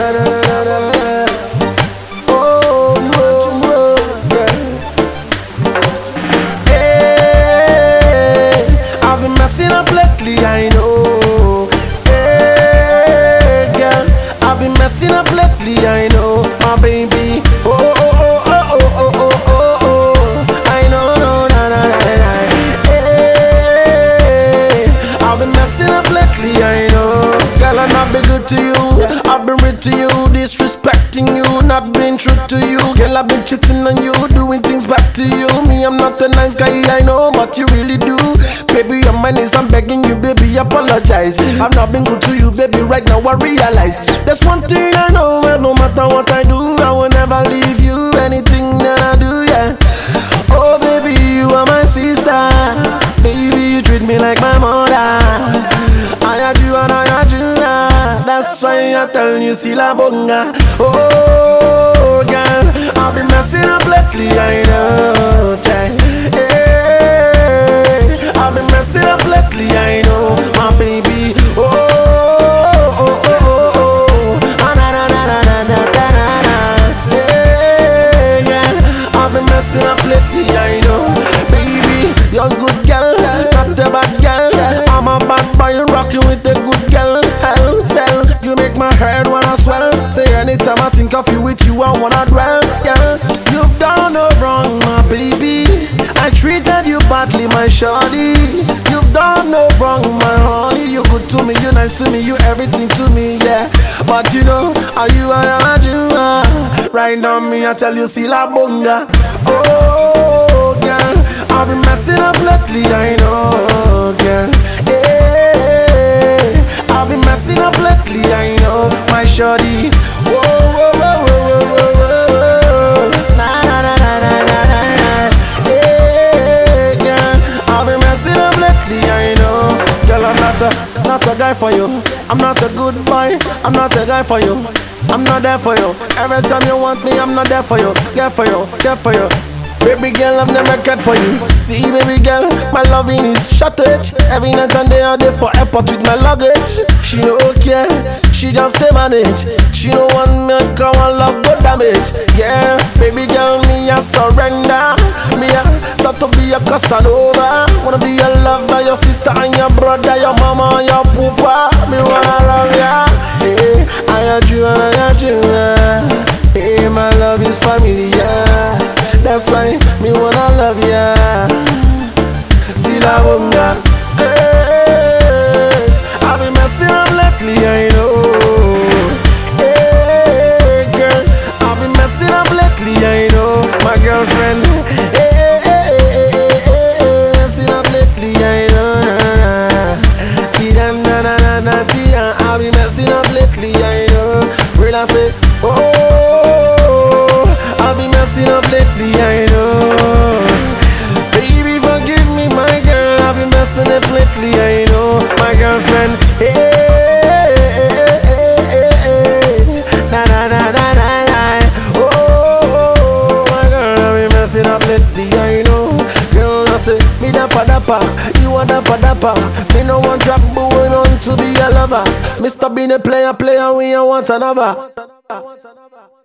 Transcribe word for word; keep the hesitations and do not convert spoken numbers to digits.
Oh, oh, oh, yeah. Hey, I've been messing up lately, I know. Hey, girl, I've been messing up lately, I know, my baby. Oh, oh, oh, oh, oh, oh, oh, oh, oh. I know, no, na, na, na, na. Hey, I've been messing up lately, I know. Girl, I'm not been good to you. I've been rude to you, disrespecting you, not being true to you. Girl, I've been cheating on you, doing things back to you. Me, I'm not a nice guy, I know, but you really do. Baby, on my knees, I'm begging you, baby, apologize. I've not been good to you, baby, right now I realize. There's one thing I know, well, no matter what I do, I will never leave you. Anything that I do, yeah. Oh, baby, you are my sister. Baby, you treat me like my mother. I had you and I had you, yeah. That's why I tell you, see la bonga. Oh, girl, I've been messing up lately, I know. Hey, I've been messing up lately, I know, my baby. Oh, oh, oh, oh, oh. Ah, na, na, na, na, na, na, na, na. Hey, girl, I've been messing up lately, I know. Baby, you're a good girl, not a bad girl. I'm a bad boy, rocking with a good girl. Hell, hell, you make my head wanna swell. Say anytime I think of you, with you I wanna dwell. Girl, you've done no wrong, my baby. I treated you badly, my shawty. You've done no wrong, my honey. You good to me, you nice to me, you everything to me, yeah. But you know, are you are you are. Right on me, I tell you, see la bonga. Oh, girl, I've been messing up lately, I know, girl. Hey, I've been messing up lately, I know, my shawty. Whoa, whoa, whoa, whoa, whoa, whoa. Na, na, na, na, na, na, na. Hey, girl, I've been messing up lately, I know. Girl, I'm not a, not a guy for you. I'm not a good boy, I'm not a guy for you. I'm not there for you. Every time you want me, I'm not there for you. Get for you, get for you. Baby girl, I've never cared for you. See, baby girl, my loving is shortage. Every night and day, I'm there for airport with my luggage. She no care, she just stay manage. She no want me, cause one love go damage. Yeah, baby girl, me I surrender. Me I start to be a Casanova. Wanna be your lover, your sister and your brother, your mama and your papa. Me wanna love ya. Hey, I got you and I got you. Hey, my love is familiar. That's why me wanna love ya. See la bonga. Hey, I've been messing up lately, I know. Hey, girl, I've been messing up lately, I know. My girlfriend. Hey, hey, hey, hey, hey, messing up lately, I know. Tira na na na na tira. I've been messing up lately, I know. When I say, oh. I've been messing up lately, I know. Baby, forgive me, my girl. I've been messing up lately, I know. My girlfriend, hey, hey, hey, hey, hey. Na na na na na na. Oh, oh, oh, my girl, I've been messing up lately, I know. Girl, I say, me da pa da pa, you are da pa da pa. Me no want trap, but we want to be a lover. Mister Bean a player, player, we want another.